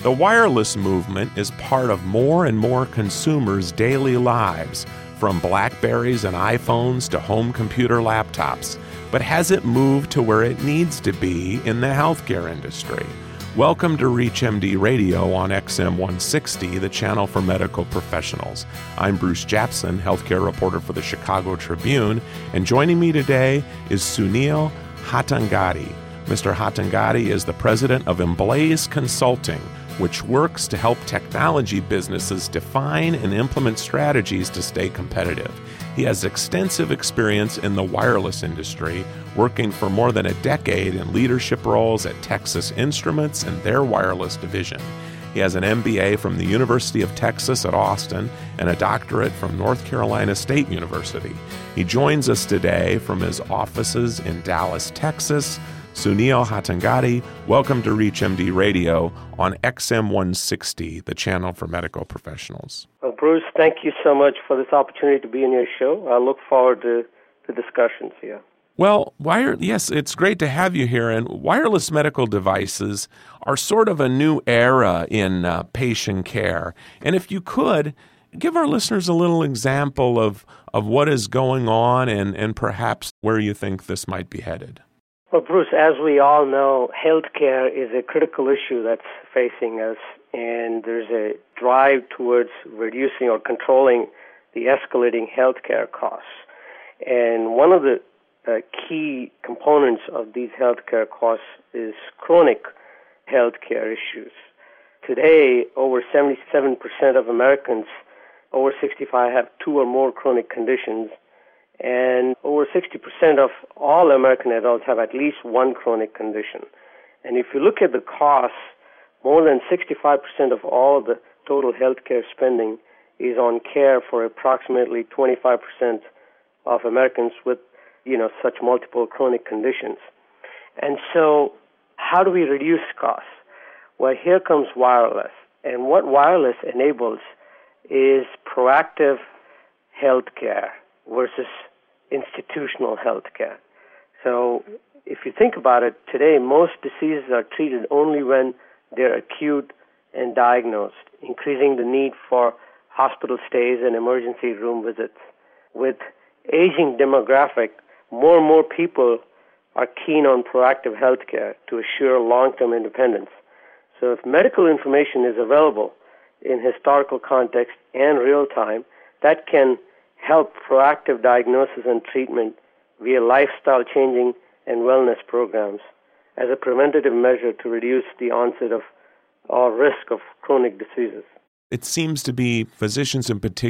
The wireless movement is part of more and more consumers' daily lives, from BlackBerries and iPhones to home computer laptops. But has it moved to where it needs to be in the healthcare industry? Welcome to ReachMD Radio on XM 160, the channel for medical professionals. I'm Bruce Japsen, healthcare reporter for the Chicago Tribune, and joining me today is Sunil Hattangadi. Mr. Hattangadi is the president of Emblaze Consulting, which works to help technology businesses define and implement strategies to stay competitive. He has extensive experience in the wireless industry, working for more than a decade in leadership roles at Texas Instruments and their wireless division. He has an MBA from the University of Texas at Austin and a doctorate from North Carolina State University. He joins us today from his offices in Dallas, Texas. Sunil Hattangadi, welcome to ReachMD Radio on XM 160, the channel for medical professionals. Well, Bruce, thank you so much for this opportunity to be in your show. I look forward to the discussions here. Well, yes, it's great to have you here. And wireless medical devices are sort of a new era in patient care. And if you could, give our listeners a little example of what is going on and perhaps where you think this might be headed. Well, Bruce, as we all know, healthcare is a critical issue that's facing us, and there's a drive towards reducing or controlling the escalating healthcare costs. And one of the key components of these healthcare costs is chronic healthcare issues. Today, over 77% of Americans over 65 have two or more chronic conditions, and over 60% of all American adults have at least one chronic condition. And if you look at the costs, more than 65% of all the total healthcare spending is on care for approximately 25% of Americans with, such multiple chronic conditions. And so how do we reduce costs? Well, here comes wireless. And what wireless enables is proactive healthcare versus institutional health care. So if you think about it, today most diseases are treated only when they're acute and diagnosed, increasing the need for hospital stays and emergency room visits. With aging demographic, more and more people are keen on proactive health care to assure long-term independence. So if medical information is available in historical context and real time, that can help proactive diagnosis and treatment via lifestyle changing and wellness programs as a preventative measure to reduce the onset of or risk of chronic diseases. It seems to be physicians in particular